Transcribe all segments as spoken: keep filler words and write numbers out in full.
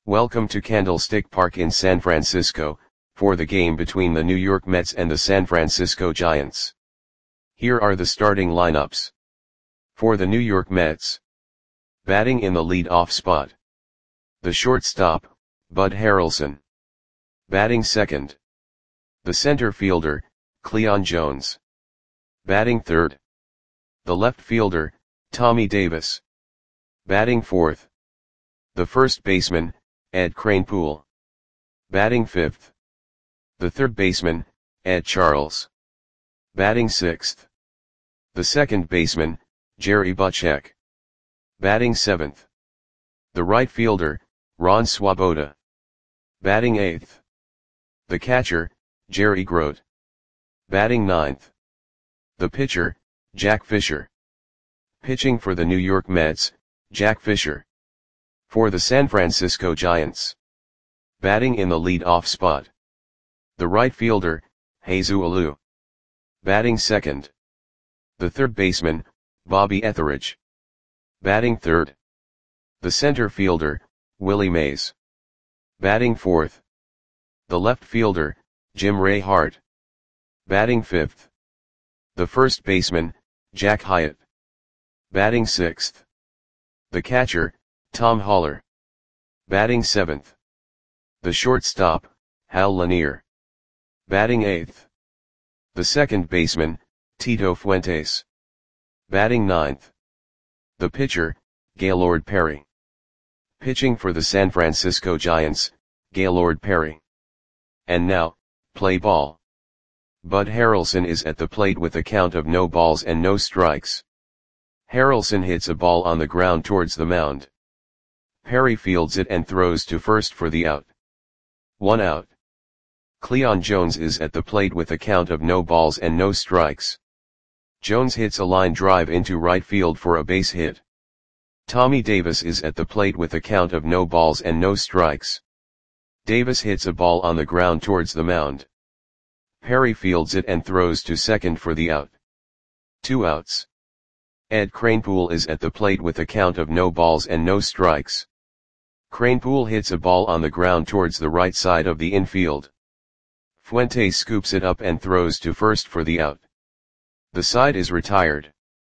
Welcome to Candlestick Park in San Francisco, for the game between the New York Mets and the San Francisco Giants. Here are the starting lineups. For the New York Mets. Batting in the lead-off spot. The shortstop, Bud Harrelson. Batting second. The center fielder, Cleon Jones. Batting third. The left fielder, Tommy Davis. Batting fourth. The first baseman, Ed Kranepool. Batting fifth. The third baseman, Ed Charles. Batting sixth. The second baseman, Jerry Butchek. Batting seventh. The right fielder, Ron Swoboda. Batting eighth. The catcher, Jerry Grote. Batting ninth. The pitcher, Jack Fisher. Pitching for the New York Mets, Jack Fisher. For the San Francisco Giants. Batting in the lead-off spot. The right fielder, Jesus Alou. Batting second. The third baseman, Bobby Etheridge. Batting third. The center fielder, Willie Mays. Batting fourth. The left fielder, Jim Ray Hart. Batting fifth. The first baseman, Jack Hyatt. Batting sixth. The catcher, Tom Haller. Batting seventh. The shortstop, Hal Lanier. Batting eighth. The second baseman, Tito Fuentes. Batting ninth. The pitcher, Gaylord Perry. Pitching for the San Francisco Giants, Gaylord Perry. And now, play ball. Bud Harrelson is at the plate with a count of no balls and no strikes. Harrelson hits a ball on the ground towards the mound. Perry fields it and throws to first for the out. One out. Cleon Jones is at the plate with a count of no balls and no strikes. Jones hits a line drive into right field for a base hit. Tommy Davis is at the plate with a count of no balls and no strikes. Davis hits a ball on the ground towards the mound. Perry fields it and throws to second for the out. Two outs. Ed Kranepool is at the plate with a count of no balls and no strikes. Kranepool hits a ball on the ground towards the right side of the infield. Fuentes scoops it up and throws to first for the out. The side is retired.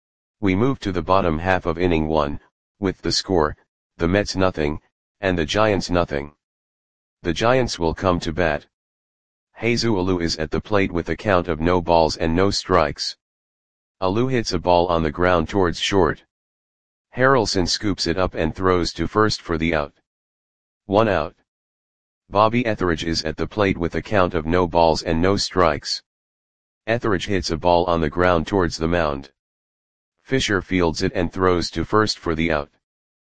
We move to the bottom half of inning one, with the score, the Mets nothing, and the Giants nothing. The Giants will come to bat. Jesus Alou is at the plate with a count of no balls and no strikes. Alou hits a ball on the ground towards short. Harrelson scoops it up and throws to first for the out. One out. Bobby Etheridge is at the plate with a count of no balls and no strikes. Etheridge hits a ball on the ground towards the mound. Fisher fields it and throws to first for the out.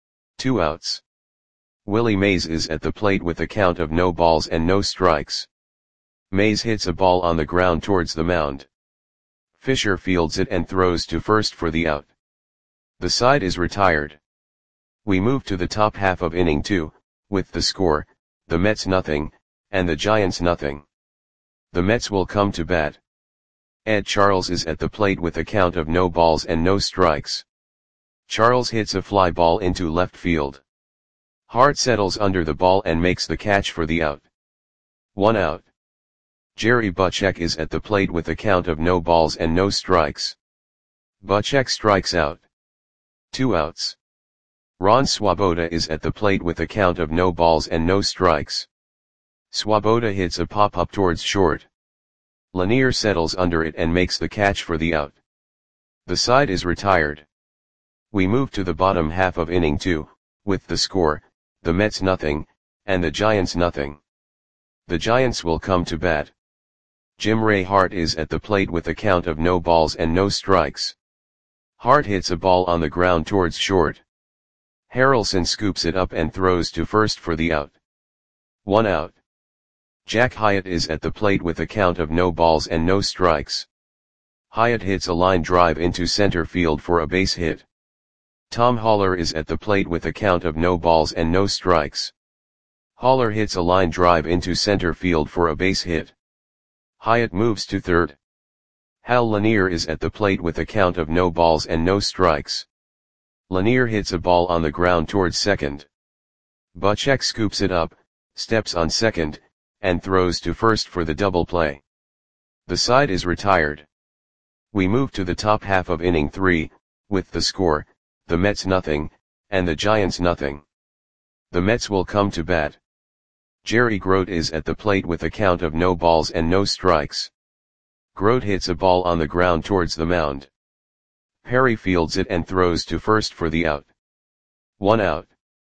Two outs. Willie Mays is at the plate with a count of no balls and no strikes. Mays hits a ball on the ground towards the mound. Fisher fields it and throws to first for the out. The side is retired. We move to the top half of inning two, with the score, the Mets nothing, and the Giants nothing. The Mets will come to bat. Ed Charles is at the plate with a count of no balls and no strikes. Charles hits a fly ball into left field. Hart settles under the ball and makes the catch for the out. One out. Jerry Butchek is at the plate with a count of no balls and no strikes. Butchek strikes out. Two outs. Ron Swoboda is at the plate with a count of no balls and no strikes. Swoboda hits a pop-up towards short. Lanier settles under it and makes the catch for the out. The side is retired. We move to the bottom half of inning two, with the score, the Mets nothing, and the Giants nothing. The Giants will come to bat. Jim Ray Hart is at the plate with a count of no balls and no strikes. Hart hits a ball on the ground towards short. Harrelson scoops it up and throws to first for the out. One out. Jack Hyatt is at the plate with a count of no balls and no strikes. Hyatt hits a line drive into center field for a base hit. Tom Haller is at the plate with a count of no balls and no strikes. Haller hits a line drive into center field for a base hit. Hyatt moves to third. Hal Lanier is at the plate with a count of no balls and no strikes. Lanier hits a ball on the ground towards second. Buchek scoops it up, steps on second, and throws to first for the double play. The side is retired. We move to the top half of inning three, with the score, the Mets nothing, and the Giants nothing. The Mets will come to bat. Jerry Grote is at the plate with a count of no balls and no strikes. Grote hits a ball on the ground towards the mound. Perry fields it and throws to first for the out. One out.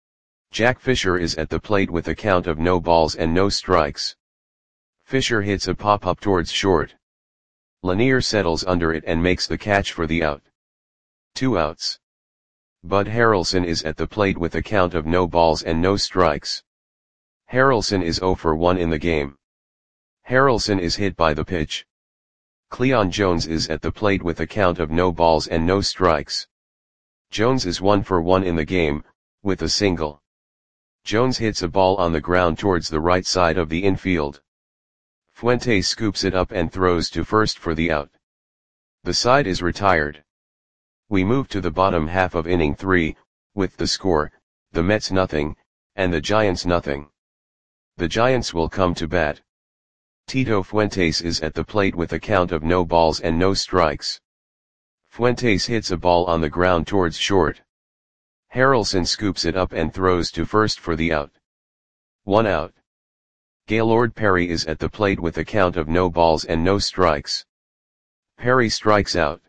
Jack Fisher is at the plate with a count of no balls and no strikes. Fisher hits a pop-up towards short. Lanier settles under it and makes the catch for the out. Two outs. Bud Harrelson is at the plate with a count of no balls and no strikes. Harrelson is oh for one in the game. Harrelson is hit by the pitch. Cleon Jones is at the plate with a count of no balls and no strikes. Jones is one for one in the game, with a single. Jones hits a ball on the ground towards the right side of the infield. Fuentes scoops it up and throws to first for the out. The side is retired. We move to the bottom half of inning three, with the score, the Mets nothing, and the Giants nothing. The Giants will come to bat. Tito Fuentes is at the plate with a count of no balls and no strikes. Fuentes hits a ball on the ground towards short. Harrelson scoops it up and throws to first for the out. One out. Gaylord Perry is at the plate with a count of no balls and no strikes. Perry strikes out.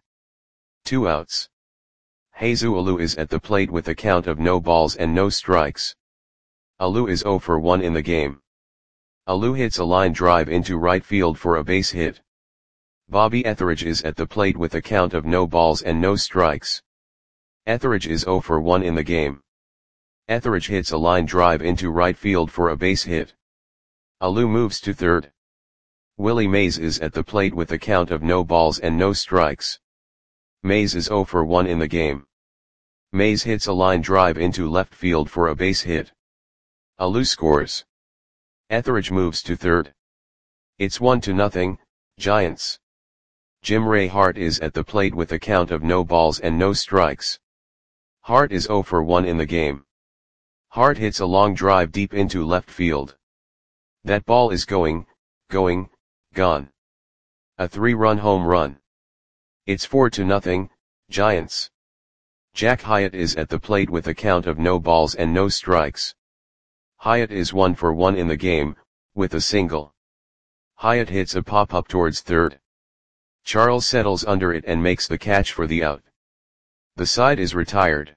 Two outs. Jesus Alou is at the plate with a count of no balls and no strikes. Alou is oh for one in the game. Alou hits a line drive into right field for a base hit. Bobby Etheridge is at the plate with a count of no balls and no strikes. Etheridge is oh for one in the game. Etheridge hits a line drive into right field for a base hit. Alou moves to third. Willie Mays is at the plate with a count of no balls and no strikes. Mays is oh for one in the game. Mays hits a line drive into left field for a base hit. Alou scores. Etheridge moves to third. It's one to nothing, Giants. Jim Ray Hart is at the plate with a count of no balls and no strikes. Hart is oh for one in the game. Hart hits a long drive deep into left field. That ball is going, going, gone. A three-run home run. It's four to nothing, Giants. Jack Hyatt is at the plate with a count of no balls and no strikes. Hyatt is one for one in the game, with a single. Hyatt hits a pop-up towards third. Charles settles under it and makes the catch for the out. The side is retired.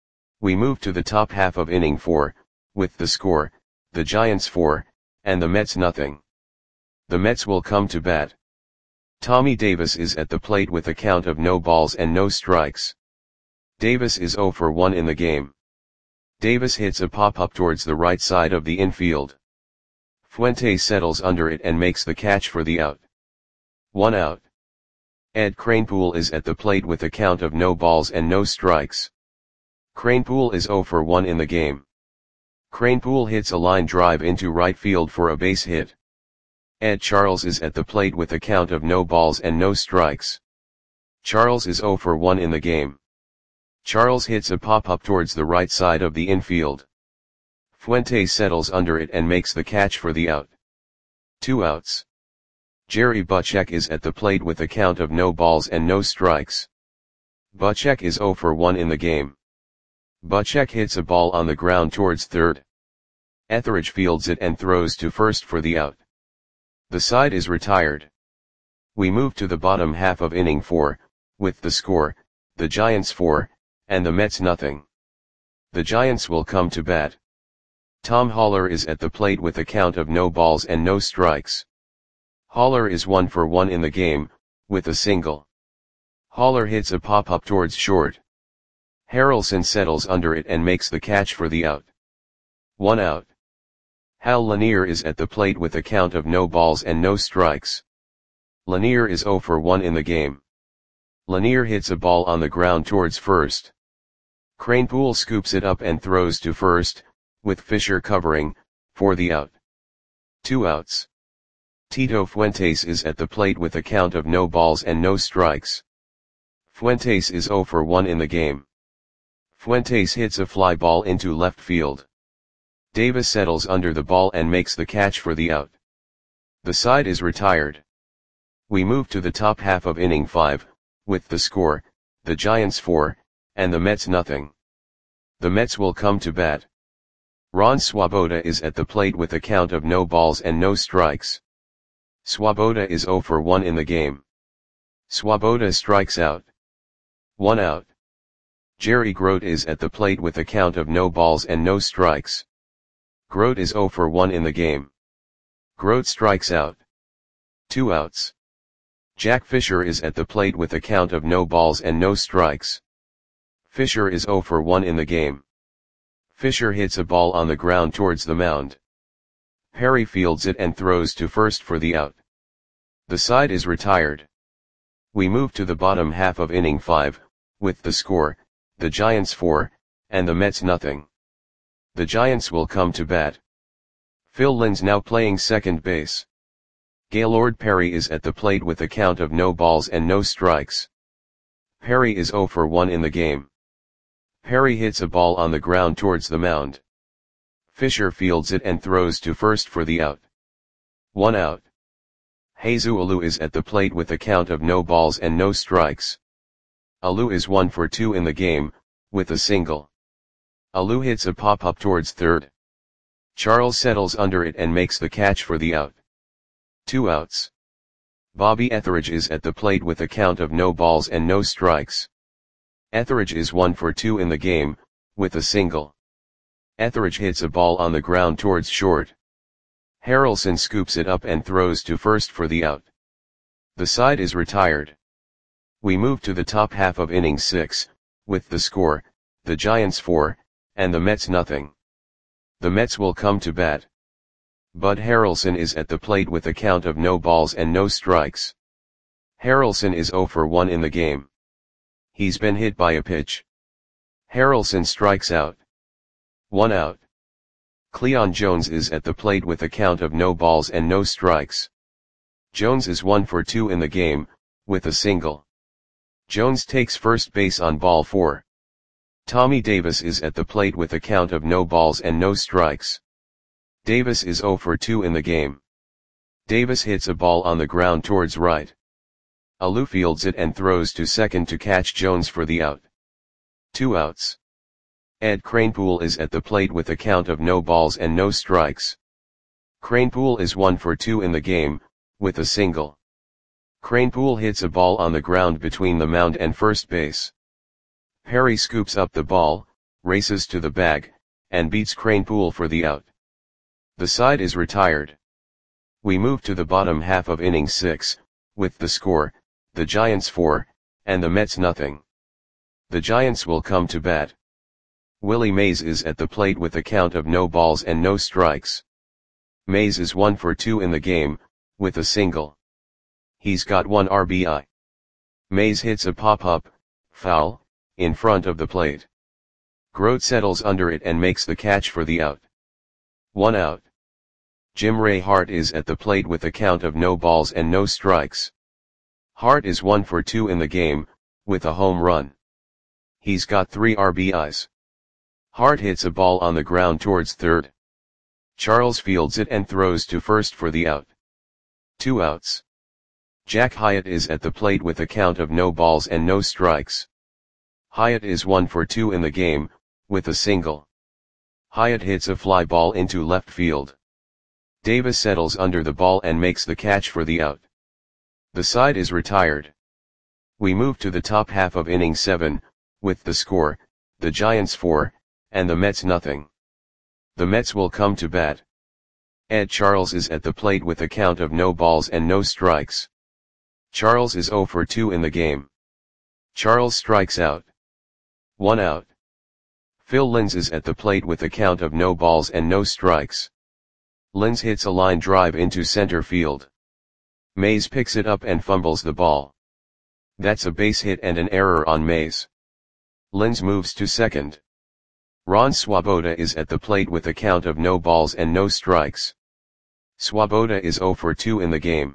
We move to the top half of inning four, with the score, the Giants four, and the Mets nothing. The Mets will come to bat. Tommy Davis is at the plate with a count of no balls and no strikes. Davis is oh for one in the game. Davis hits a pop-up towards the right side of the infield. Fuentes settles under it and makes the catch for the out. One out. Ed Kranepool is at the plate with a count of no balls and no strikes. Kranepool is oh for one in the game. Kranepool hits a line drive into right field for a base hit. Ed Charles is at the plate with a count of no balls and no strikes. Charles is oh for one in the game. Charles hits a pop-up towards the right side of the infield. Fuentes settles under it and makes the catch for the out. Two outs. Jerry Buchek is at the plate with a count of no balls and no strikes. Buchek is oh for one in the game. Buchek hits a ball on the ground towards third. Etheridge fields it and throws to first for the out. The side is retired. We move to the bottom half of inning four, with the score, the Giants four, and the Mets nothing. The Giants will come to bat. Tom Haller is at the plate with a count of no balls and no strikes. Haller is one for one in the game, with a single. Haller hits a pop-up towards short. Harrelson settles under it and makes the catch for the out. One out. Hal Lanier is at the plate with a count of no balls and no strikes. Lanier is oh for one in the game. Lanier hits a ball on the ground towards first. Kranepool scoops it up and throws to first, with Fisher covering, for the out. Two outs. Tito Fuentes is at the plate with a count of no balls and no strikes. Fuentes is oh for one in the game. Fuentes hits a fly ball into left field. Davis settles under the ball and makes the catch for the out. The side is retired. We move to the top half of inning five, with the score, the Giants four, and the Mets nothing. The Mets will come to bat. Ron Swoboda is at the plate with a count of no balls and no strikes. Swoboda is zero for one in the game. Swoboda strikes out. One out. Jerry Grote is at the plate with a count of no balls and no strikes. Grote is zero for one in the game. Grote strikes out. Two outs. Jack Fisher is at the plate with a count of no balls and no strikes. Fisher is zero for one in the game. Fisher hits a ball on the ground towards the mound. Perry fields it and throws to first for the out. The side is retired. We move to the bottom half of inning five, with the score, the Giants four, and the Mets nothing. The Giants will come to bat. Phil Linz now playing second base. Gaylord Perry is at the plate with a count of no balls and no strikes. Perry is zero for one in the game. Perry hits a ball on the ground towards the mound. Fisher fields it and throws to first for the out. One out. Jesus Alou is at the plate with a count of no balls and no strikes. Alou is one for two in the game, with a single. Alou hits a pop-up towards third. Charles settles under it and makes the catch for the out. Two outs. Bobby Etheridge is at the plate with a count of no balls and no strikes. Etheridge is one for two in the game, with a single. Etheridge hits a ball on the ground towards short. Harrelson scoops it up and throws to first for the out. The side is retired. We move to the top half of inning six, with the score, the Giants four, and the Mets nothing. The Mets will come to bat. Bud Harrelson is at the plate with a count of no balls and no strikes. Harrelson is zero for one in the game. He's been hit by a pitch. Harrelson strikes out. One out. Cleon Jones is at the plate with a count of no balls and no strikes. Jones is one for two in the game, with a single. Jones takes first base on ball four. Tommy Davis is at the plate with a count of no balls and no strikes. Davis is zero for two in the game. Davis hits a ball on the ground towards right. Alou fields it and throws to second to catch Jones for the out. Two outs. Ed Kranepool is at the plate with a count of no balls and no strikes. Kranepool is one for two in the game, with a single. Kranepool hits a ball on the ground between the mound and first base. Perry scoops up the ball, races to the bag, and beats Kranepool for the out. The side is retired. We move to the bottom half of inning six, with the score, the Giants four, and the Mets nothing. The Giants will come to bat. Willie Mays is at the plate with a count of no balls and no strikes. Mays is one for two in the game, with a single. He's got one R B I. Mays hits a pop-up, foul, in front of the plate. Grote settles under it and makes the catch for the out. One out. Jim Ray Hart is at the plate with a count of no balls and no strikes. Hart is one for two in the game, with a home run. He's got three R B Is. Hart hits a ball on the ground towards third. Charles fields it and throws to first for the out. Two outs. Jack Hyatt is at the plate with a count of no balls and no strikes. Hyatt is one for two in the game, with a single. Hyatt hits a fly ball into left field. Davis settles under the ball and makes the catch for the out. The side is retired. We move to the top half of inning seven, with the score, the Giants four, and the Mets nothing. The Mets will come to bat. Ed Charles is at the plate with a count of no balls and no strikes. Charles is zero for two in the game. Charles strikes out. One out. Phil Linz is at the plate with a count of no balls and no strikes. Linz hits a line drive into center field. Mays picks it up and fumbles the ball. That's a base hit and an error on Mays. Linz moves to second. Ron Swoboda is at the plate with a count of no balls and no strikes. Swoboda is zero for two in the game.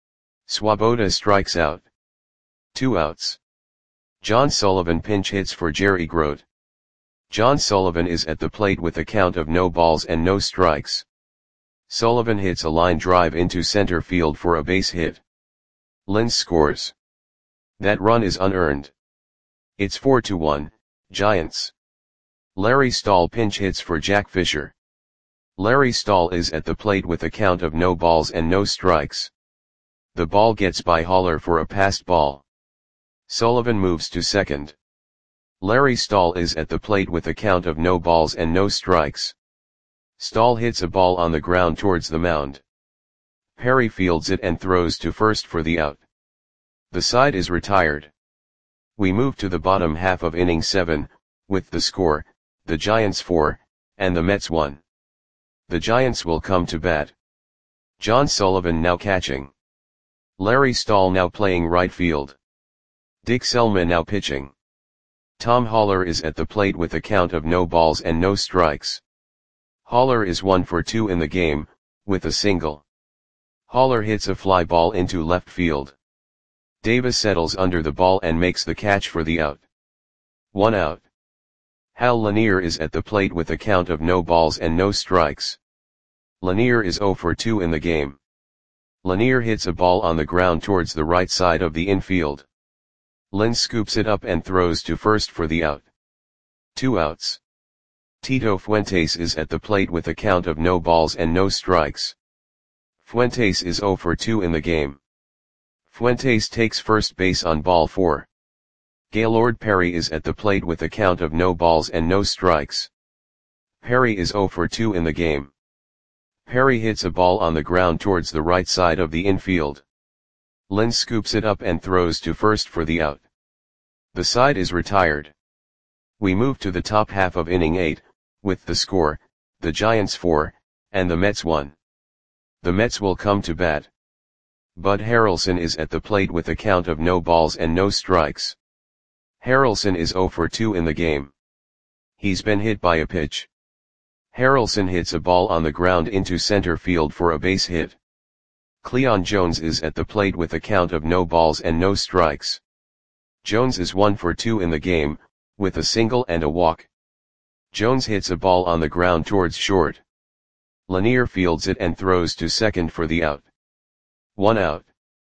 Swoboda strikes out. Two outs. John Sullivan pinch hits for Jerry Grote. John Sullivan is at the plate with a count of no balls and no strikes. Sullivan hits a line drive into center field for a base hit. Lins scores. That run is unearned. It's four to one, Giants. Larry Stahl pinch hits for Jack Fisher. Larry Stahl is at the plate with a count of no balls and no strikes. The ball gets by Haller for a passed ball. Sullivan moves to second. Larry Stahl is at the plate with a count of no balls and no strikes. Stahl hits a ball on the ground towards the mound. Perry fields it and throws to first for the out. The side is retired. We move to the bottom half of inning seven, with the score, the Giants four, and the Mets one. The Giants will come to bat. John Sullivan now catching. Larry Stahl now playing right field. Dick Selma now pitching. Tom Haller is at the plate with a count of no balls and no strikes. Haller is one for two in the game, with a single. Haller hits a fly ball into left field. Davis settles under the ball and makes the catch for the out. One out. Hal Lanier is at the plate with a count of no balls and no strikes. Lanier is zero for two in the game. Lanier hits a ball on the ground towards the right side of the infield. Lins scoops it up and throws to first for the out. Two outs. Tito Fuentes is at the plate with a count of no balls and no strikes. Fuentes is zero for two in the game. Fuentes takes first base on ball four. Gaylord Perry is at the plate with a count of no balls and no strikes. Perry is zero for two in the game. Perry hits a ball on the ground towards the right side of the infield. Lins scoops it up and throws to first for the out. The side is retired. We move to the top half of inning eight, with the score, the Giants four, and the Mets one. The Mets will come to bat. Bud Harrelson is at the plate with a count of no balls and no strikes. Harrelson is zero for two in the game. He's been hit by a pitch. Harrelson hits a ball on the ground into center field for a base hit. Cleon Jones is at the plate with a count of no balls and no strikes. Jones is one for two in the game, with a single and a walk. Jones hits a ball on the ground towards short. Lanier fields it and throws to second for the out. One out.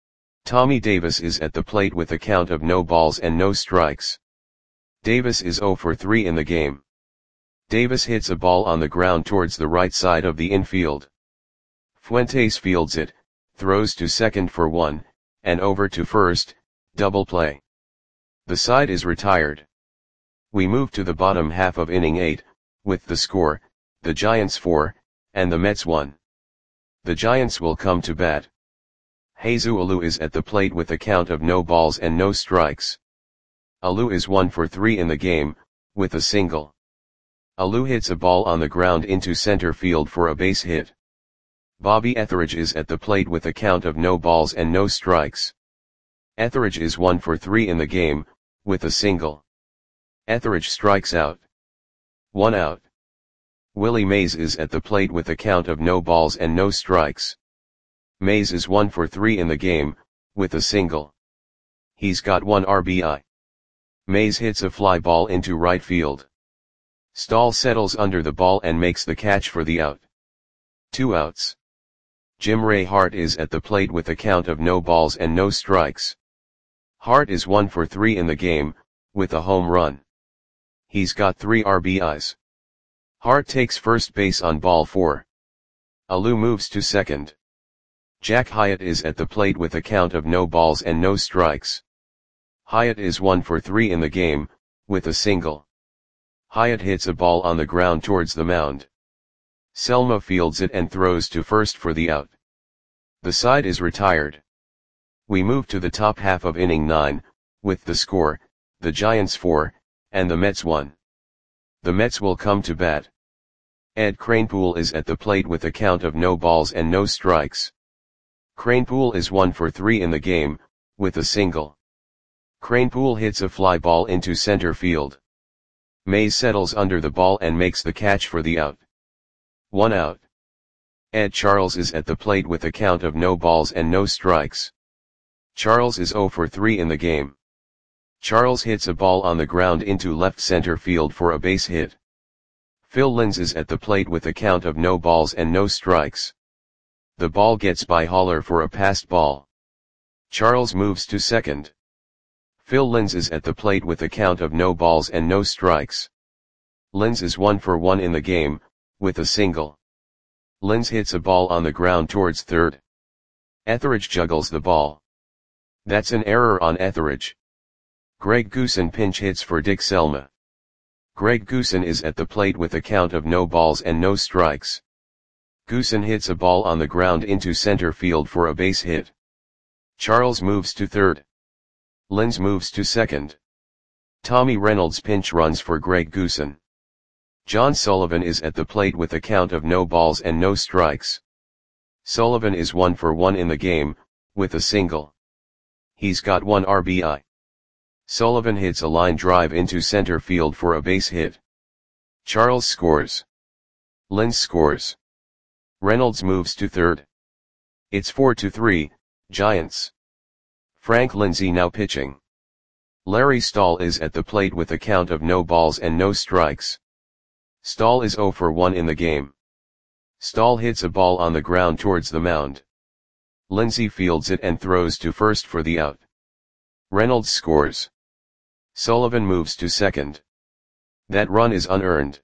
Tommy Davis is at the plate with a count of no balls and no strikes. Davis is zero for three in the game. Davis hits a ball on the ground towards the right side of the infield. Fuentes fields it, throws to second for one, and over to first, double play. The side is retired. We move to the bottom half of inning eight, with the score, the Giants four, and the Mets one. The Giants will come to bat. Jesus Alou is at the plate with a count of no balls and no strikes. Alou is one for three in the game, with a single. Alou hits a ball on the ground into center field for a base hit. Bobby Etheridge is at the plate with a count of no balls and no strikes. Etheridge is one for three in the game, with a single. Etheridge strikes out. One out. Willie Mays is at the plate with a count of no balls and no strikes. Mays is one for three in the game, with a single. He's got one R B I. Mays hits a fly ball into right field. Stahl settles under the ball and makes the catch for the out. Two outs. Jim Ray Hart is at the plate with a count of no balls and no strikes. Hart is one for three in the game, with a home run. He's got three R B Is. Hart takes first base on ball four. Alou moves to second. Jack Hyatt is at the plate with a count of no balls and no strikes. Hyatt is one for three in the game, with a single. Hyatt hits a ball on the ground towards the mound. Selma fields it and throws to first for the out. The side is retired. We move to the top half of inning nine, with the score, the Giants four, and the Mets one. The Mets will come to bat. Ed Kranepool is at the plate with a count of no balls and no strikes. Kranepool is one for three in the game, with a single. Kranepool hits a fly ball into center field. Mays settles under the ball and makes the catch for the out. One out. Ed Charles is at the plate with a count of no balls and no strikes. Charles is zero for three in the game. Charles hits a ball on the ground into left center field for a base hit. Phil Linz is at the plate with a count of no balls and no strikes. The ball gets by Haller for a passed ball. Charles moves to second. Phil Linz is at the plate with a count of no balls and no strikes. Linz is one for one in the game, with a single. Linz hits a ball on the ground towards third. Etheridge juggles the ball. That's an error on Etheridge. Greg Goosen pinch hits for Dick Selma. Greg Goosen is at the plate with a count of no balls and no strikes. Goosen hits a ball on the ground into center field for a base hit. Charles moves to third. Linz moves to second. Tommy Reynolds pinch runs for Greg Goosen. John Sullivan is at the plate with a count of no balls and no strikes. Sullivan is one for one in the game, with a single. He's got one R B I. Sullivan hits a line drive into center field for a base hit. Charles scores. Linz scores. Reynolds moves to third. It's four to three, Giants. Frank Lindsay now pitching. Larry Stahl is at the plate with a count of no balls and no strikes. Stahl is zero for one in the game. Stahl hits a ball on the ground towards the mound. Lindsay fields it and throws to first for the out. Reynolds scores. Sullivan moves to second. That run is unearned.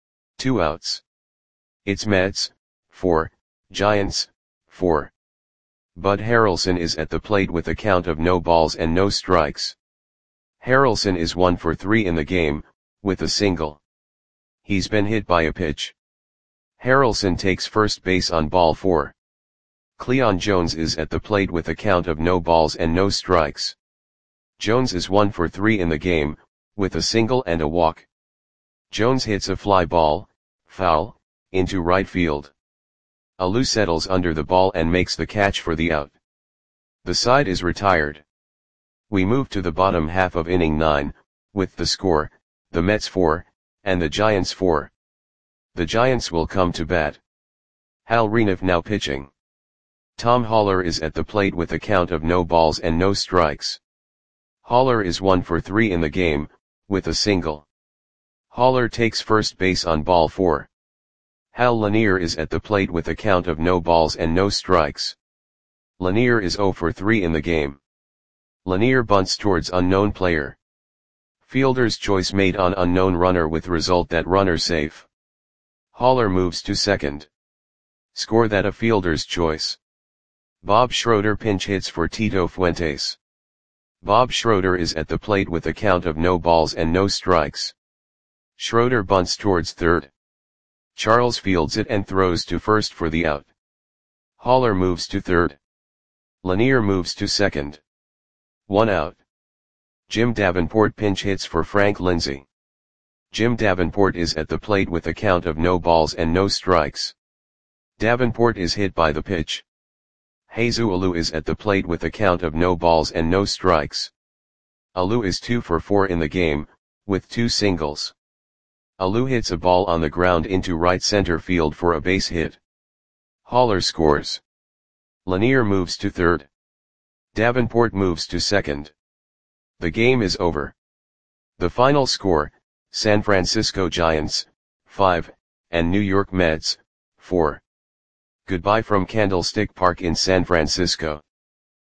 Two outs. It's Mets, four, Giants, four. Bud Harrelson is at the plate with a count of no balls and no strikes. Harrelson is one for three in the game, with a single. He's been hit by a pitch. Harrelson takes first base on ball four. Cleon Jones is at the plate with a count of no balls and no strikes. Jones is one for three in the game, with a single and a walk. Jones hits a fly ball, foul, into right field. Alou settles under the ball and makes the catch for the out. The side is retired. We move to the bottom half of inning nine, with the score, the Mets four, and the Giants four. The Giants will come to bat. Hal Reniff now pitching. Tom Haller is at the plate with a count of no balls and no strikes. Haller is one for three in the game, with a single. Haller takes first base on ball four. Hal Lanier is at the plate with a count of no balls and no strikes. Lanier is zero for three in the game. Lanier bunts towards unknown player. Fielder's choice made on unknown runner with result that runner safe. Haller moves to second. Score that a fielder's choice. Bob Schroeder pinch hits for Tito Fuentes. Bob Schroeder is at the plate with a count of no balls and no strikes. Schroeder bunts towards third. Charles fields it and throws to first for the out. Haller moves to third. Lanier moves to second. One out. Jim Davenport pinch hits for Frank Lindsay. Jim Davenport is at the plate with a count of no balls and no strikes. Davenport is hit by the pitch. Jesus Alou is at the plate with a count of no balls and no strikes. Alou is two for four in the game, with two singles. Alou hits a ball on the ground into right center field for a base hit. Haller scores. Lanier moves to third. Davenport moves to second. The game is over. The final score, San Francisco Giants, five, and New York Mets, four. Goodbye from Candlestick Park in San Francisco.